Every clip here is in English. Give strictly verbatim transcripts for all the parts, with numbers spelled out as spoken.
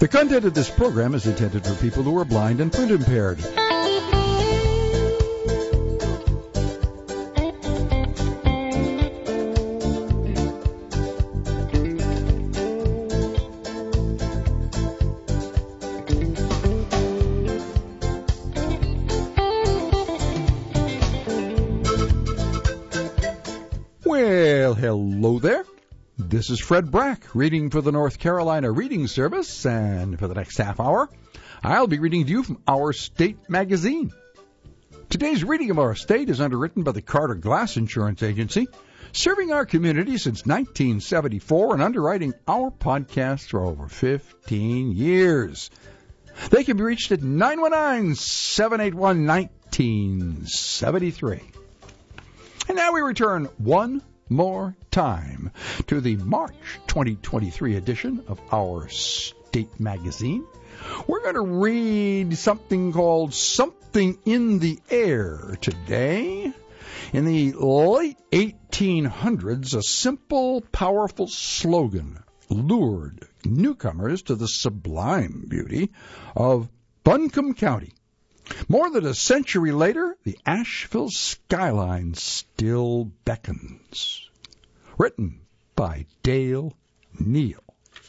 The content of this program is intended for people who are blind and print impaired. Well, hello there. This is Fred Brack, reading for the North Carolina Reading Service, and for the next half hour, I'll be reading to you from Our State magazine. Today's reading of Our State is underwritten by the Carter Glass Insurance Agency, serving our community since nineteen seventy-four and underwriting our podcast for over fifteen years. They can be reached at nine one nine, seven eight one, one nine seven three. And now we return one more time to the March twenty twenty-three edition of Our State magazine. We're going to read something called Something in the Air today. In the late eighteen hundreds, a simple, powerful slogan lured newcomers to the sublime beauty of Buncombe County. More than a century later, the Asheville skyline still beckons. Written by Dale Neal.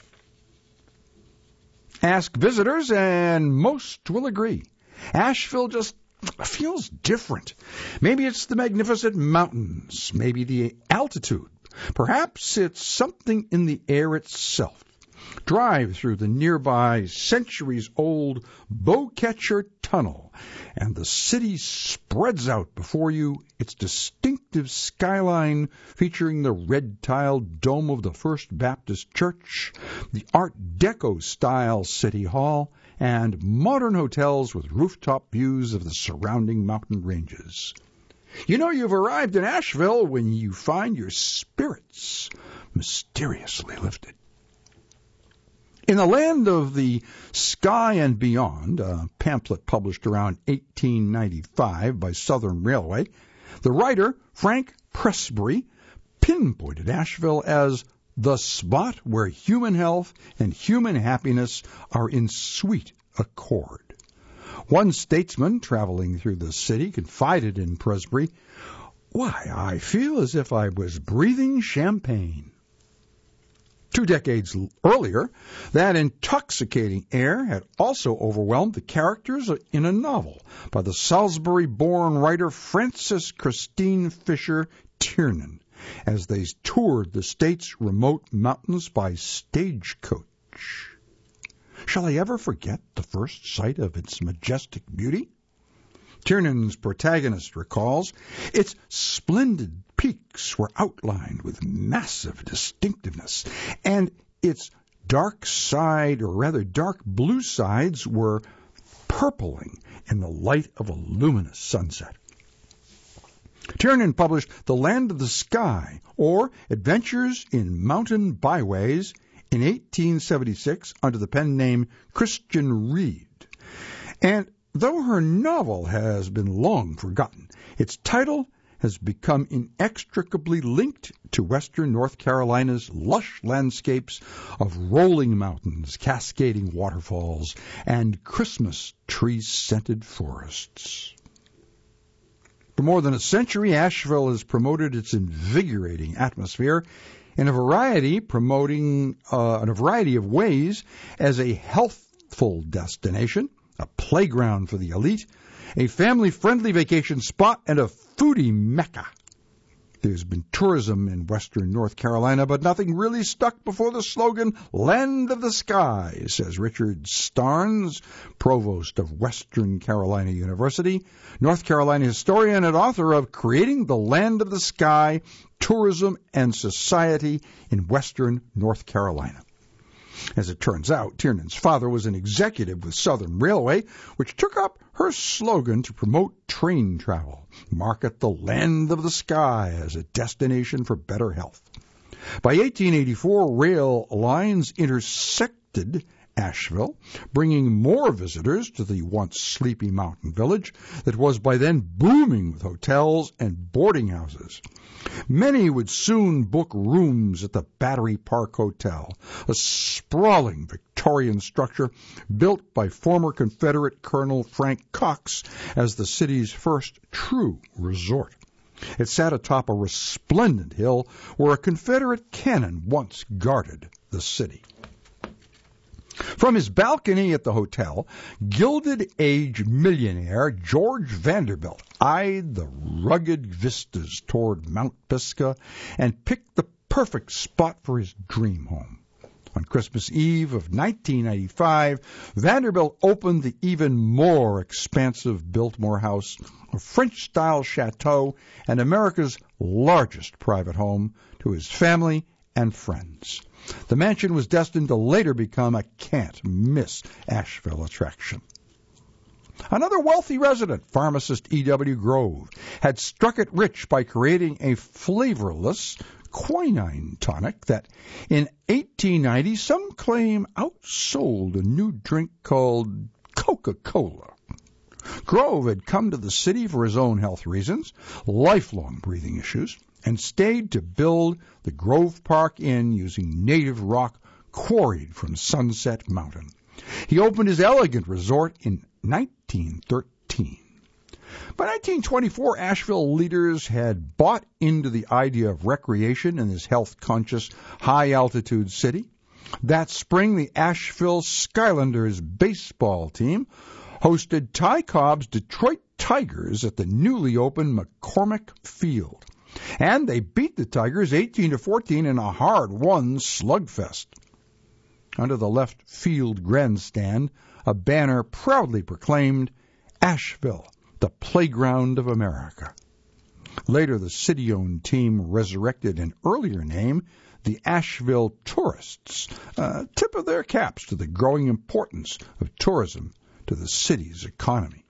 Ask visitors, and most will agree. Asheville just feels different. Maybe it's the magnificent mountains, maybe the altitude. Perhaps it's something in the air itself. Drive through the nearby centuries-old Bowcatcher Tunnel, and the city spreads out before you, its distinctive skyline featuring the red-tiled dome of the First Baptist Church, the Art Deco-style City Hall, and modern hotels with rooftop views of the surrounding mountain ranges. You know you've arrived in Asheville when you find your spirits mysteriously lifted. In the Land of the Sky and Beyond, a pamphlet published around eighteen ninety-five by Southern Railway, the writer, Frank Pressbury, pinpointed Asheville as the spot where human health and human happiness are in sweet accord. One statesman traveling through the city confided in Pressbury, "Why, I feel as if I was breathing champagne." Two decades earlier, that intoxicating air had also overwhelmed the characters in a novel by the Salisbury-born writer Frances Christine Fisher Tiernan as they toured the state's remote mountains by stagecoach. Shall I ever forget the first sight of its majestic beauty? Tiernan's protagonist recalls, its splendid peaks were outlined with massive distinctiveness, and its dark side, or rather dark blue sides, were purpling in the light of a luminous sunset. Tiernan published The Land of the Sky, or Adventures in Mountain Byways, in eighteen seventy-six under the pen name Christian Reed. And though her novel has been long forgotten, its title has become inextricably linked to western North Carolina's lush landscapes of rolling mountains, cascading waterfalls, and Christmas tree-scented forests. For more than a century, Asheville has promoted its invigorating atmosphere in a variety promoting uh, in a variety of ways as a healthful destination, a playground for the elite, a family-friendly vacation spot, and a foodie mecca. There's been tourism in western North Carolina, but nothing really stuck before the slogan, Land of the Sky, says Richard Starnes, provost of Western Carolina University, North Carolina historian and author of Creating the Land of the Sky, Tourism and Society in Western North Carolina. As it turns out, Tiernan's father was an executive with Southern Railway, which took up her slogan to promote train travel, market the Land of the Sky as a destination for better health. By eighteen eighty-four, rail lines intersected Asheville, bringing more visitors to the once sleepy mountain village that was by then booming with hotels and boarding houses. Many would soon book rooms at the Battery Park Hotel, a sprawling Victorian structure built by former Confederate Colonel Frank Cox as the city's first true resort. It sat atop a resplendent hill where a Confederate cannon once guarded the city. From his balcony at the hotel, Gilded Age millionaire George Vanderbilt eyed the rugged vistas toward Mount Pisgah and picked the perfect spot for his dream home. On Christmas Eve of nineteen ninety-five, Vanderbilt opened the even more expansive Biltmore House, a French-style chateau and America's largest private home, to his family and friends. The mansion was destined to later become a can't-miss Asheville attraction. Another wealthy resident, pharmacist E W Grove, had struck it rich by creating a flavorless quinine tonic that, in eighteen ninety, some claim outsold a new drink called Coca-Cola. Grove had come to the city for his own health reasons, lifelong breathing issues, and stayed to build the Grove Park Inn using native rock quarried from Sunset Mountain. He opened his elegant resort in nineteen thirteen. By nineteen twenty-four, Asheville leaders had bought into the idea of recreation in this health-conscious, high-altitude city. That spring, the Asheville Skylanders baseball team hosted Ty Cobb's Detroit Tigers at the newly opened McCormick Field. And they beat the Tigers eighteen to fourteen in a hard-won slugfest. Under the left field grandstand, a banner proudly proclaimed, "Asheville, the playground of America." Later, the city-owned team resurrected an earlier name, the Asheville Tourists, a tip of their caps to the growing importance of tourism to the city's economy.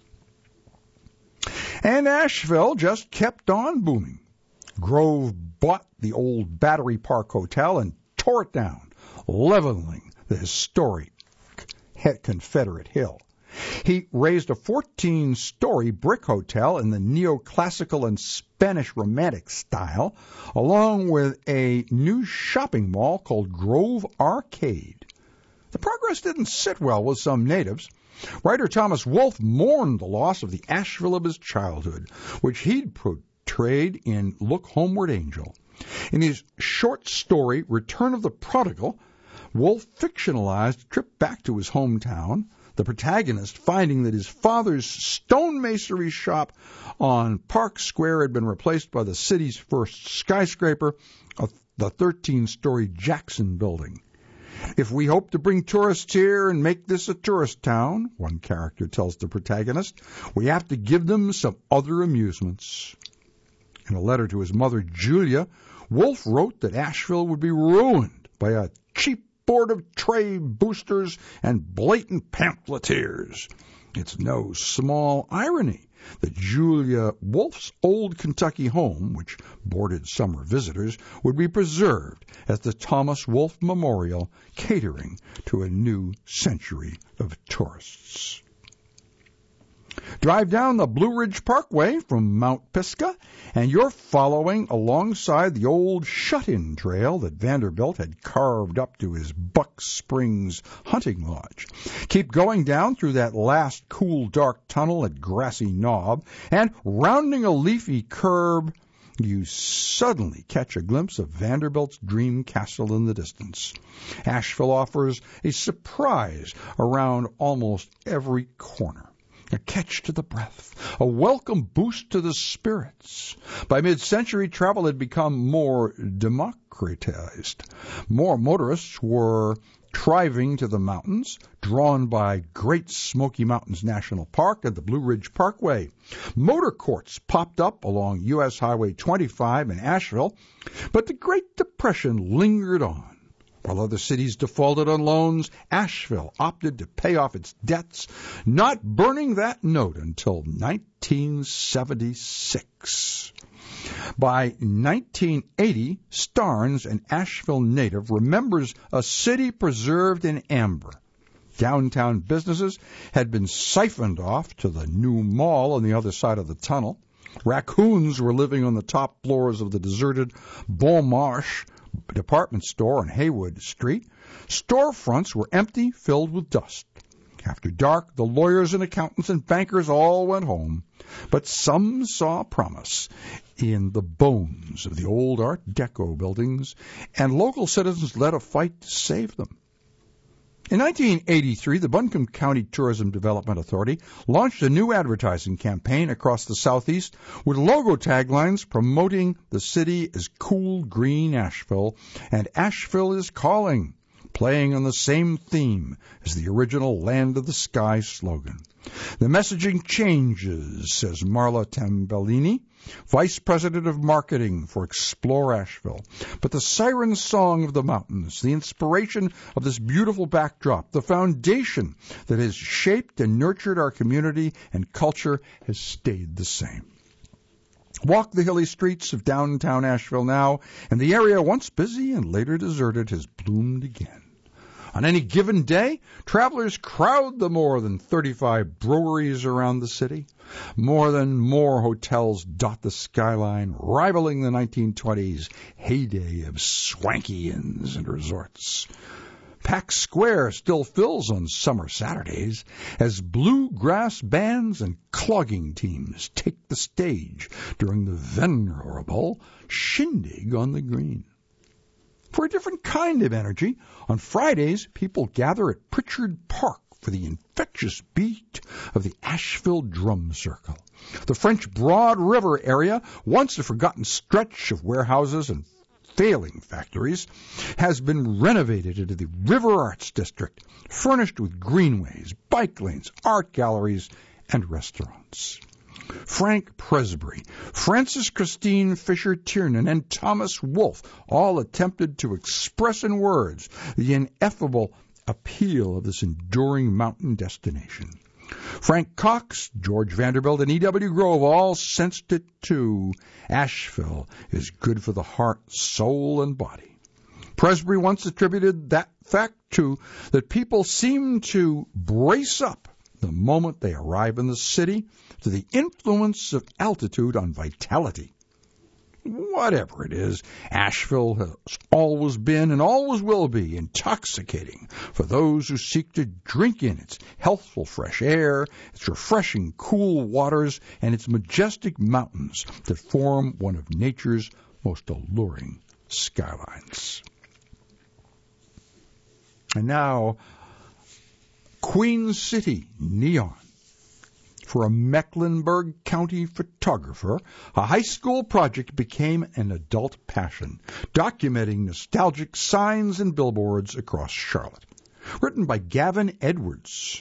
And Asheville just kept on booming. Grove bought the old Battery Park Hotel and tore it down, leveling the historic Confederate Hill. He raised a fourteen-story brick hotel in the neoclassical and Spanish Romantic style, along with a new shopping mall called Grove Arcade. The progress didn't sit well with some natives. Writer Thomas Wolfe mourned the loss of the Asheville of his childhood, which he'd portrayed in Look Homeward, Angel. In his short story, Return of the Prodigal, Wolfe fictionalized a trip back to his hometown, the protagonist finding that his father's stonemasonry shop on Park Square had been replaced by the city's first skyscraper, the thirteen-story Jackson Building. "If we hope to bring tourists here and make this a tourist town," one character tells the protagonist, "we have to give them some other amusements." In a letter to his mother, Julia, Wolfe wrote that Asheville would be ruined by a cheap board of trade boosters and blatant pamphleteers. It's no small irony that Julia Wolfe's old Kentucky home, which boarded summer visitors, would be preserved as the Thomas Wolfe Memorial, catering to a new century of tourists. Drive down the Blue Ridge Parkway from Mount Pisgah, and you're following alongside the old shut-in trail that Vanderbilt had carved up to his Buck Springs hunting lodge. Keep going down through that last cool, dark tunnel at Grassy Knob, and rounding a leafy curve, you suddenly catch a glimpse of Vanderbilt's dream castle in the distance. Asheville offers a surprise around almost every corner. A catch to the breath, a welcome boost to the spirits. By mid-century, travel had become more democratized. More motorists were driving to the mountains, drawn by Great Smoky Mountains National Park and the Blue Ridge Parkway. Motor courts popped up along U S Highway twenty-five in Asheville, but the Great Depression lingered on. While other cities defaulted on loans, Asheville opted to pay off its debts, not burning that note until nineteen seventy-six. By nineteen eighty, Starnes, an Asheville native, remembers a city preserved in amber, downtown businesses had been siphoned off to the new mall on the other side of the tunnel. Raccoons were living on the top floors of the deserted Bon Marche department store on Haywood Street. Storefronts were empty, filled with dust. After dark, the lawyers and accountants and bankers all went home, but some saw promise in the bones of the old Art Deco buildings, and local citizens led a fight to save them. In nineteen eighty-three, the Buncombe County Tourism Development Authority launched a new advertising campaign across the southeast with logo taglines promoting the city as cool, green Asheville and Asheville is calling, playing on the same theme as the original Land of the Sky slogan. The messaging changes, says Marla Tambellini, Vice President of Marketing for Explore Asheville. But the siren song of the mountains, the inspiration of this beautiful backdrop, the foundation that has shaped and nurtured our community and culture has stayed the same. Walk the hilly streets of downtown Asheville now, and the area once busy and later deserted has bloomed again. On any given day, travelers crowd the more than thirty-five breweries around the city. More than more hotels dot the skyline, rivaling the nineteen twenties heyday of swanky inns and resorts. Pack Square still fills on summer Saturdays as bluegrass bands and clogging teams take the stage during the venerable Shindig on the Green. For a different kind of energy, on Fridays, people gather at Pritchard Park for the infectious beat of the Asheville Drum Circle. The French Broad River area, once a forgotten stretch of warehouses and failing factories, has been renovated into the River Arts District, furnished with greenways, bike lanes, art galleries, and restaurants. Frank Presbury, Francis Christine Fisher-Tiernan, and Thomas Wolfe all attempted to express in words the ineffable appeal of this enduring mountain destination. Frank Cox, George Vanderbilt, and E W Grove all sensed it too. Asheville is good for the heart, soul, and body. Presbury once attributed that fact to that people seem to brace up the moment they arrive in the city to the influence of altitude on vitality. Whatever it is, Asheville has always been and always will be intoxicating for those who seek to drink in its healthful fresh air, its refreshing cool waters, and its majestic mountains that form one of nature's most alluring skylines. And now, Queen City neon. For a Mecklenburg County photographer, a high school project became an adult passion, documenting nostalgic signs and billboards across Charlotte. Written by Gavin Edwards.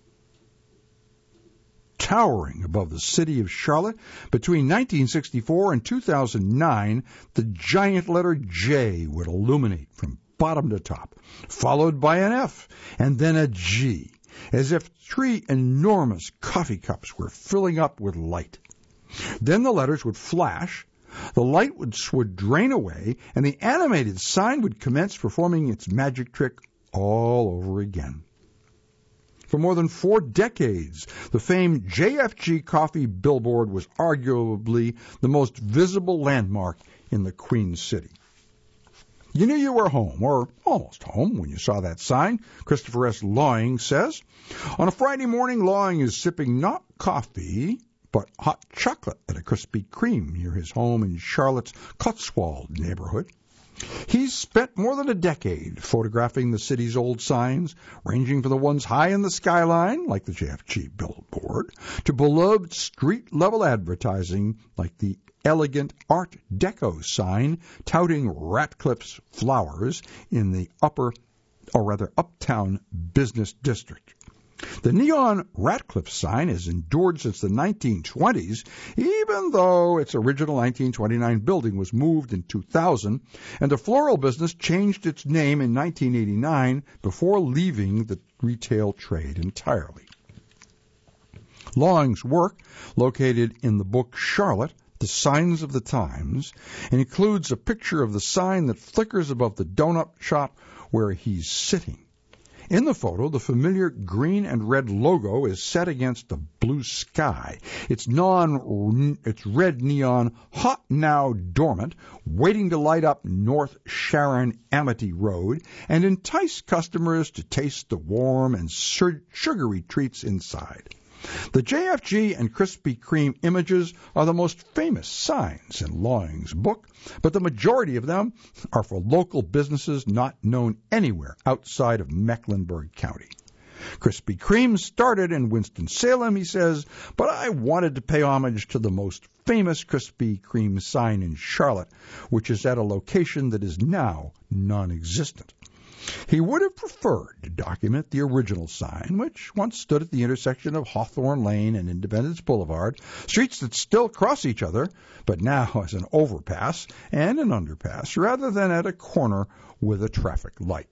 Towering above the city of Charlotte, between nineteen sixty-four and two thousand nine, the giant letter J would illuminate from bottom to top, followed by an F, and then a G, as if three enormous coffee cups were filling up with light. Then the letters would flash, the light would, would drain away, and the animated sign would commence performing its magic trick all over again. For more than four decades, the famed J F G coffee billboard was arguably the most visible landmark in the Queen City. You knew you were home, or almost home, when you saw that sign, Christopher S. Lawing says. On a Friday morning, Lawing is sipping not coffee, but hot chocolate at a Krispy Kreme near his home in Charlotte's Cotswold neighborhood. He's spent more than a decade photographing the city's old signs, ranging from the ones high in the skyline, like the J F G billboard, to beloved street-level advertising, like the elegant Art Deco sign touting Ratcliffe's Flowers in the upper, or rather uptown business district. The neon Ratcliffe sign has endured since the nineteen twenties, even though its original nineteen twenty-nine building was moved in two thousand, and the floral business changed its name in nineteen eighty-nine before leaving the retail trade entirely. Lawing's work, located in the book Charlotte, The Signs of the Times, includes a picture of the sign that flickers above the donut shop where he's sitting. In the photo, the familiar green and red logo is set against the blue sky. It's non, it's red neon, hot now dormant, waiting to light up North Sharon Amity Road and entice customers to taste the warm and sugary treats inside. The J F G and Krispy Kreme images are the most famous signs in Lawing's book, but the majority of them are for local businesses not known anywhere outside of Mecklenburg County. Krispy Kreme started in Winston-Salem, he says, but I wanted to pay homage to the most famous Krispy Kreme sign in Charlotte, which is at a location that is now non-existent. He would have preferred to document the original sign, which once stood at the intersection of Hawthorne Lane and Independence Boulevard, streets that still cross each other, but now as an overpass and an underpass, rather than at a corner with a traffic light.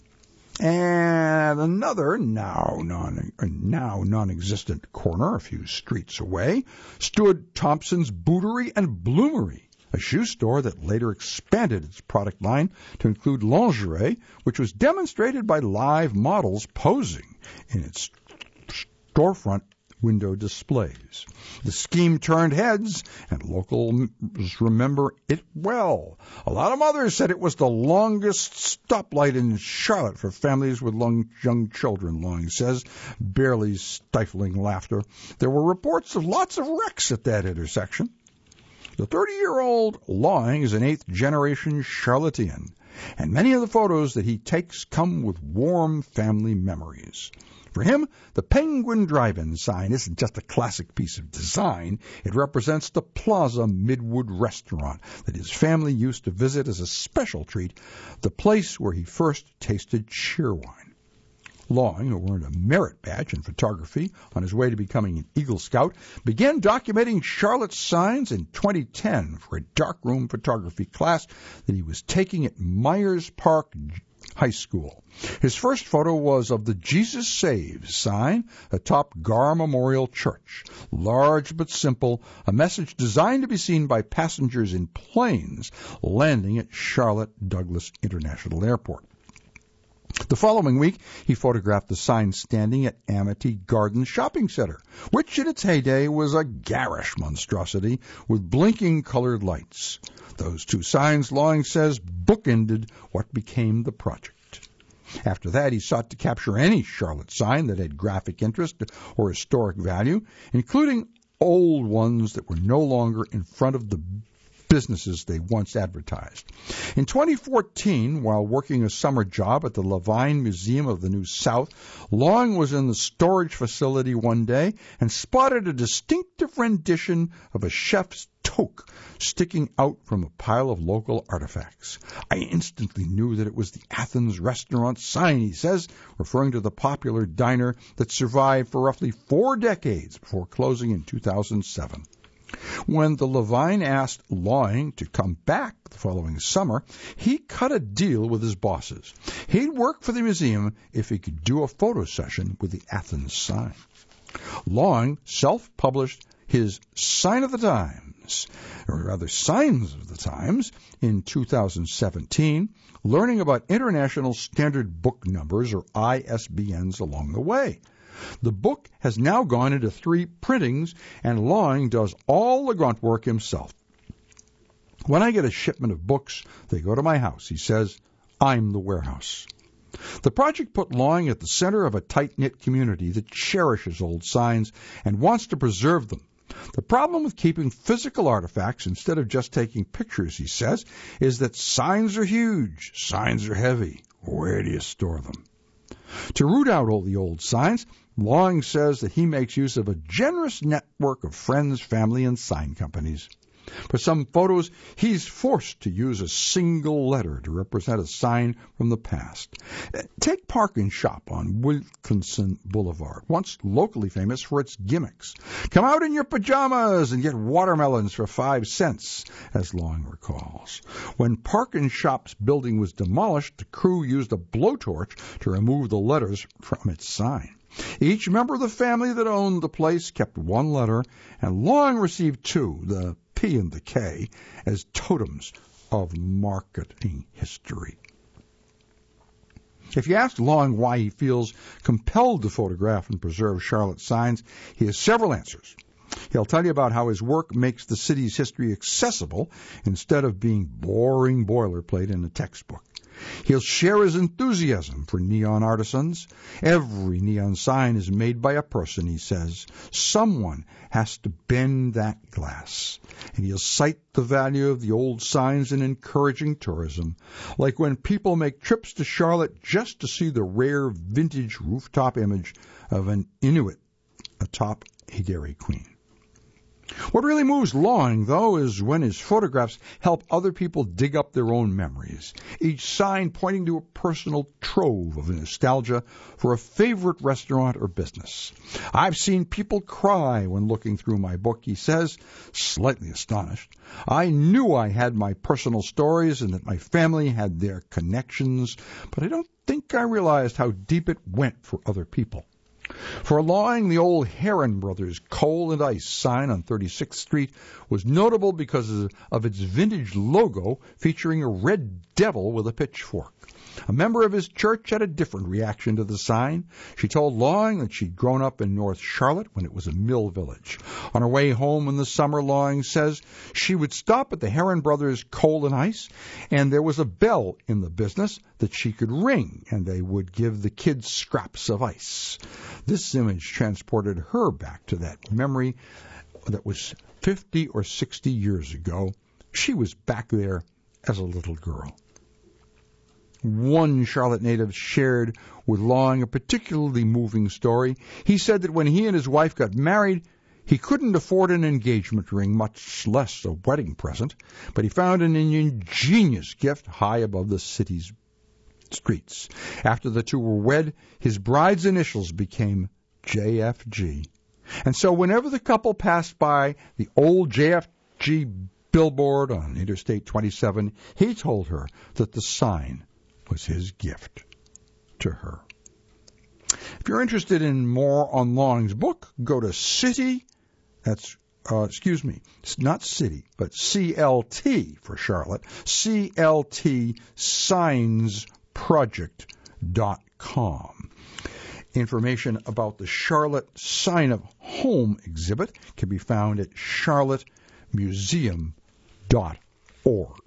And another, now, non, now non-existent corner, a few streets away, stood Thompson's Bootery and Bloomery, a shoe store that later expanded its product line to include lingerie, which was demonstrated by live models posing in its storefront window displays. The scheme turned heads, and locals remember it well. A lot of mothers said it was the longest stoplight in Charlotte for families with long, young children, Lawing says, barely stifling laughter. There were reports of lots of wrecks at that intersection. The thirty-year-old Lawing is an eighth-generation Charlottean, and many of the photos that he takes come with warm family memories. For him, the Penguin Drive-In sign isn't just a classic piece of design. It represents the Plaza Midwood restaurant that his family used to visit as a special treat, the place where he first tasted Cheerwine. Lawing, who earned a merit badge in photography on his way to becoming an Eagle Scout, began documenting Charlotte's signs in twenty ten for a darkroom photography class that he was taking at Myers Park High School. His first photo was of the Jesus Saves sign atop Gar Memorial Church. Large but simple, a message designed to be seen by passengers in planes landing at Charlotte Douglas International Airport. The following week, he photographed the sign standing at Amity Gardens Shopping Center, which in its heyday was a garish monstrosity with blinking colored lights. Those two signs, Lawing says, bookended what became the project. After that, he sought to capture any Charlotte sign that had graphic interest or historic value, including old ones that were no longer in front of the businesses they once advertised. In twenty fourteen, while working a summer job at the Levine Museum of the New South, Lawing was in the storage facility one day and spotted a distinctive rendition of a chef's toque sticking out from a pile of local artifacts. I instantly knew that it was the Athens restaurant sign, he says, referring to the popular diner that survived for roughly four decades before closing in two thousand seven. When the Levine asked Lawing to come back the following summer, he cut a deal with his bosses. He'd work for the museum if he could do a photo session with the Athens sign. Lawing self-published his Sign of the Times, or rather Signs of the Times, in two thousand seventeen, learning about International Standard Book Numbers, or I S B Ns, along the way. The book has now gone into three printings, and Lawing does all the grunt work himself. When I get a shipment of books, they go to my house. He says, I'm the warehouse. The project put Lawing at the center of a tight-knit community that cherishes old signs and wants to preserve them. The problem with keeping physical artifacts instead of just taking pictures, he says, is that signs are huge, signs are heavy. Where do you store them? To root out all the old signs, Lawing says that he makes use of a generous network of friends, family, and sign companies. For some photos, he's forced to use a single letter to represent a sign from the past. Take Park and Shop on Wilkinson Boulevard, once locally famous for its gimmicks. Come out in your pajamas and get watermelons for five cents, as Lawing recalls. When Park and Shop's building was demolished, the crew used a blowtorch to remove the letters from its sign. Each member of the family that owned the place kept one letter, and Lawing received two, the P and the K, as totems of marketing history. If you ask Long why he feels compelled to photograph and preserve Charlotte signs, he has several answers. He'll tell you about how his work makes the city's history accessible instead of being boring boilerplate in a textbook. He'll share his enthusiasm for neon artisans. Every neon sign is made by a person, he says. Someone has to bend that glass. And he'll cite the value of the old signs in encouraging tourism, like when people make trips to Charlotte just to see the rare vintage rooftop image of an Inuit atop a Dairy Queen. What really moves Long, though, is when his photographs help other people dig up their own memories, each sign pointing to a personal trove of nostalgia for a favorite restaurant or business. I've seen people cry when looking through my book, he says, slightly astonished. I knew I had my personal stories and that my family had their connections, but I don't think I realized how deep it went for other people. For Long, the old Heron Brothers Coal and Ice sign on thirty-sixth Street was notable because of its vintage logo featuring a red devil with a pitchfork. A member of his church had a different reaction to the sign. She told Long that she'd grown up in North Charlotte when it was a mill village. On her way home in the summer, Long says she would stop at the Heron Brothers Coal and Ice, and there was a bell in the business that she could ring, and they would give the kids scraps of ice. This image transported her back to that memory that was fifty or sixty years ago. She was back there as a little girl. One Charlotte native shared with Long a particularly moving story. He said that when he and his wife got married, he couldn't afford an engagement ring, much less a wedding present, but he found an ingenious gift high above the city's streets. After the two were wed, his bride's initials became J F G. And so whenever the couple passed by the old J F G billboard on Interstate twenty-seven, he told her that the sign was his gift to her. If you're interested in more on Long's book, go to City, that's, uh, excuse me, it's not City, but C L T for Charlotte, C L T signs project dot com. Information about the Charlotte Sign of Home exhibit can be found at charlotte museum dot org.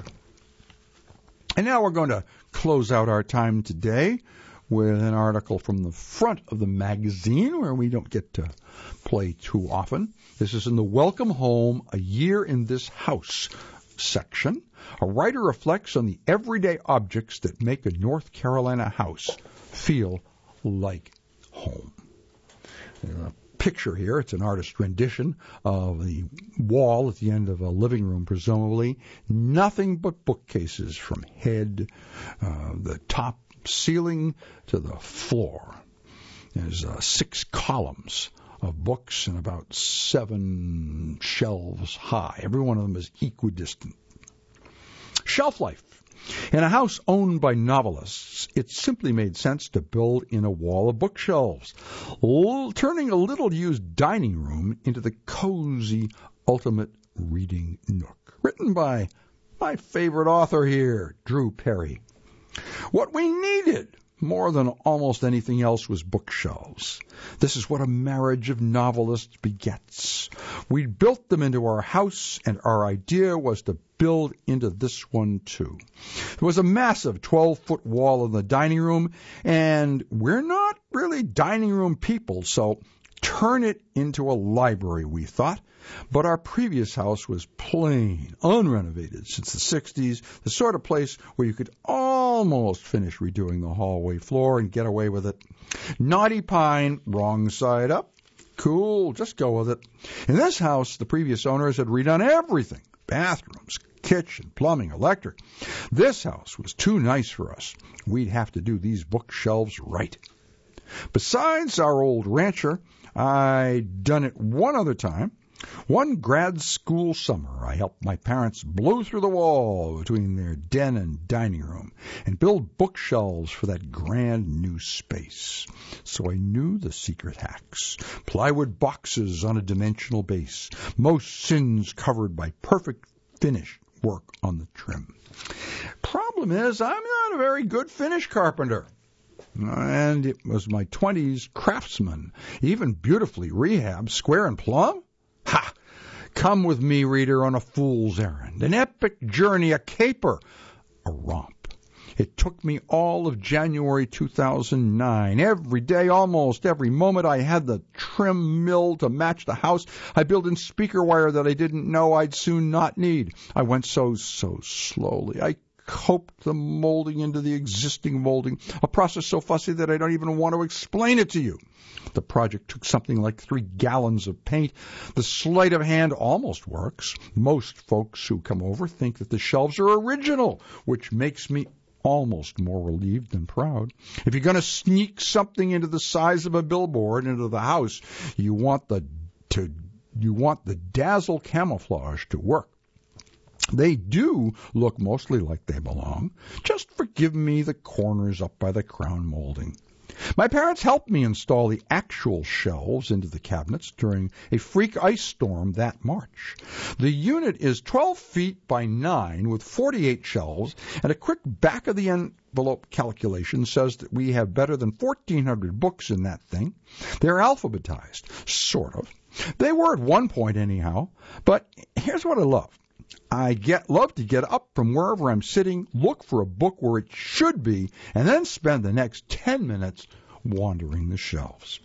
And now we're going to close out our time today with an article from the front of the magazine where we don't get to play too often. This is in the Welcome Home, A Year in This House section. A writer reflects on the everyday objects that make a North Carolina house feel like home. There's a picture here. It's an artist's rendition of the wall at the end of a living room, presumably. Nothing but bookcases from head, uh, the top ceiling to the floor. There's uh, six columns of books and about seven shelves high. Every one of them is equidistant. Shelf life. In a house owned by novelists, it simply made sense to build in a wall of bookshelves, l- turning a little-used dining room into the cozy ultimate reading nook. Written by my favorite author here, Drew Perry. What we needed more than almost anything else was bookshelves. This is what a marriage of novelists begets. We built them into our house, and our idea was to build into this one too. There was a massive twelve-foot wall in the dining room, and we're not really dining room people, so turn it into a library, we thought. But our previous house was plain, unrenovated since the sixties, the sort of place where you could almost finish redoing the hallway floor and get away with it. Naughty pine, wrong side up. Cool, just go with it. In this house, the previous owners had redone everything. Bathrooms, kitchen, plumbing, electric. This house was too nice for us. We'd have to do these bookshelves right. Besides our old rancher, I'd done it one other time. One grad school summer, I helped my parents blow through the wall between their den and dining room and build bookshelves for that grand new space. So I knew the secret hacks. Plywood boxes on a dimensional base, most sins covered by perfect finish work on the trim. Problem is, I'm not a very good finish carpenter. And it was my twenties Craftsman, even beautifully rehabbed, square and plumb. Ha! Come with me, reader, on a fool's errand, an epic journey, a caper, a romp. It took me all of January two thousand nine. Every day, almost every moment, I had the trim mill to match the house. I built in speaker wire that I didn't know I'd soon not need. I went so, so slowly. I coped the molding into the existing molding, a process so fussy that I don't even want to explain it to you. The project took something like three gallons of paint. The sleight of hand almost works. Most folks who come over think that the shelves are original, which makes me almost more relieved than proud. If you're going to sneak something into the size of a billboard into the house, you want the to you want the dazzle camouflage to work. They do look mostly like they belong. Just forgive me the corners up by the crown molding. My parents helped me install the actual shelves into the cabinets during a freak ice storm that March. The unit is twelve feet by nine with forty-eight shelves, and a quick back-of-the-envelope calculation says that we have better than fourteen hundred books in that thing. They're alphabetized, sort of. They were at one point anyhow, but here's what I love. I get love to get up from wherever I'm sitting, look for a book where it should be, and then spend the next ten minutes wandering the shelves.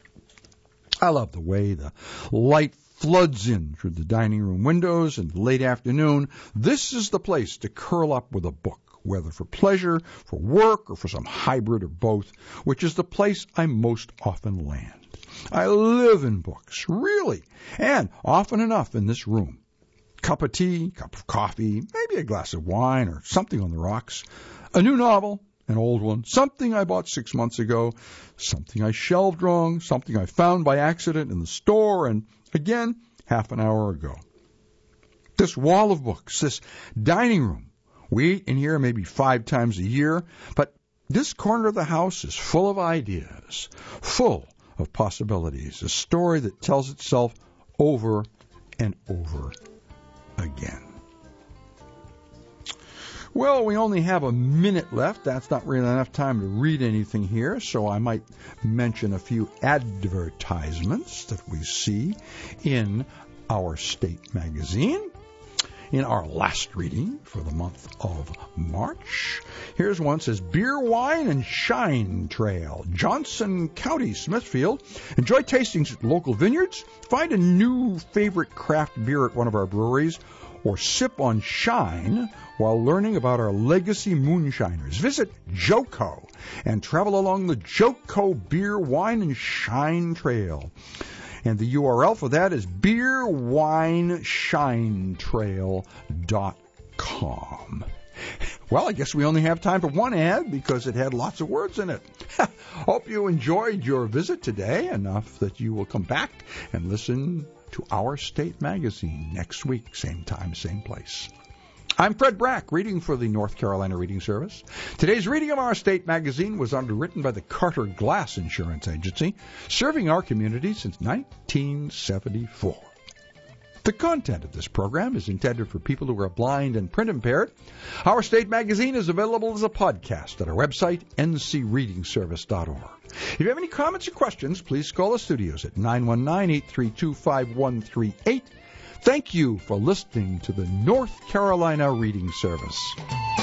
I love the way the light floods in through the dining room windows in the late afternoon. This is the place to curl up with a book, whether for pleasure, for work, or for some hybrid or both, which is the place I most often land. I live in books, really, and often enough in this room. Cup of tea, cup of coffee, maybe a glass of wine or something on the rocks. A new novel, an old one, something I bought six months ago, something I shelved wrong, something I found by accident in the store, and again, half an hour ago. This wall of books, this dining room, we eat in here maybe five times a year, but this corner of the house is full of ideas, full of possibilities, a story that tells itself over and over again. Well, we only have a minute left. That's not really enough time to read anything here, so I might mention a few advertisements that we see in our state magazine. In our last reading for the month of March, here's one that says, Beer, Wine, and Shine Trail, Johnson County, Smithfield. Enjoy tastings at local vineyards. Find a new favorite craft beer at one of our breweries, or sip on Shine while learning about our legacy moonshiners. Visit Joco and travel along the Joco Beer, Wine, and Shine Trail. And the U R L for that is beer wine shine trail dot com. Well, I guess we only have time for one ad because it had lots of words in it. Hope you enjoyed your visit today, enough that you will come back and listen to Our State Magazine next week, same time, same place. I'm Fred Brack, reading for the North Carolina Reading Service. Today's reading of Our State Magazine was underwritten by the Carter Glass Insurance Agency, serving our community since nineteen seventy-four. The content of this program is intended for people who are blind and print impaired. Our State Magazine is available as a podcast at our website, n c reading service dot org. If you have any comments or questions, please call the studios at nine one nine, eight three two, five one three eight. Thank you for listening to the North Carolina Reading Service.